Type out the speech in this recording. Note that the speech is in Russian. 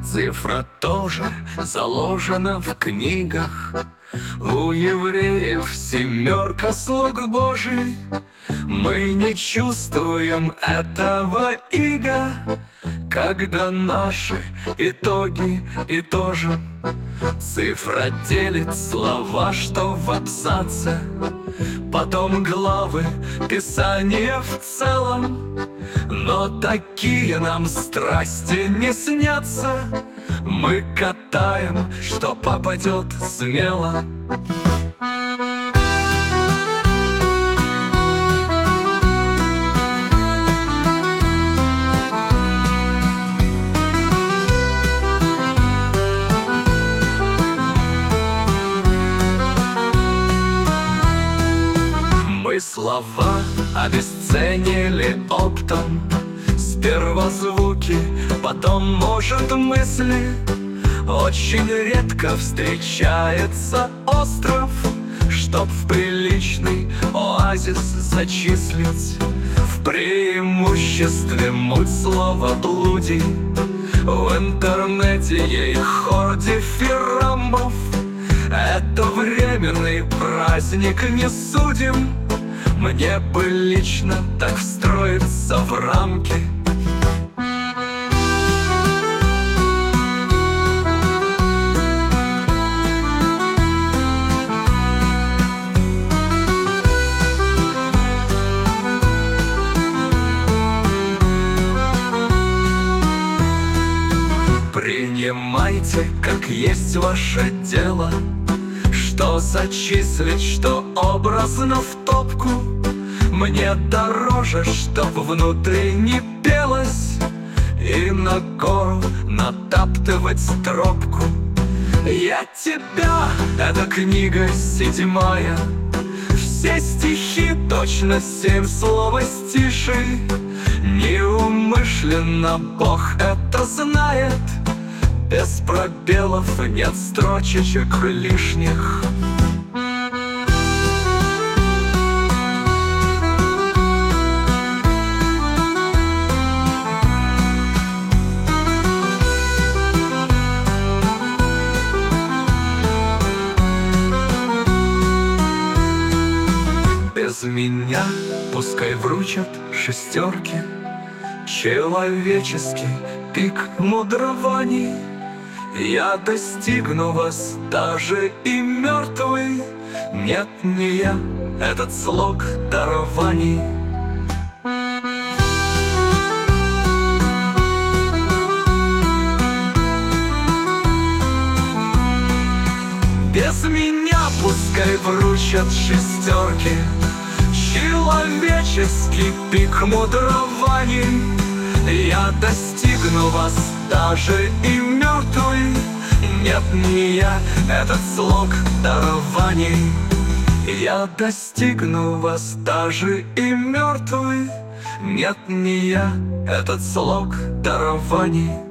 Цифра тоже заложена в книгах. У евреев 7 слуг Божий. Мы не чувствуем этого ига, когда наши итоги итожим. Цифра делит слова, что в абзаце, потом главы Писания в целом. Но такие нам страсти не снятся. Мы катаем, что попадет смело. Мы слова обесценили оптом. Сперва звуки, потом, может, мысли. Очень редко встречается остров, чтоб в приличный оазис зачислить. В преимуществе муть слова блуди. В интернете ей хор дифирамбов. Это временный праздник, не судим. Мне бы лично так встроиться в рамки. Принимайте, как есть ваше дело, что зачислить, что образно в топку. Мне дороже, чтоб внутри не пелось, и на гору натаптывать тропку. Я тебя, эта книга 7, все стихи точно 7 словостишей. Неумышленно Бог это знает. Без пробелов нет строчечек лишних. Без меня пускай вручат 6, человеческий пик мудрований. Я достигну вас, даже и мертвый. Нет, не я, этот слог дарований. Без меня пускай вручат 6, человеческий пик мудрований. Я достигну вас, даже и мертвый. Нет, не я, этот слог дарований. Я достигну вас, даже и мертвый. Нет, не я, этот слог дарований.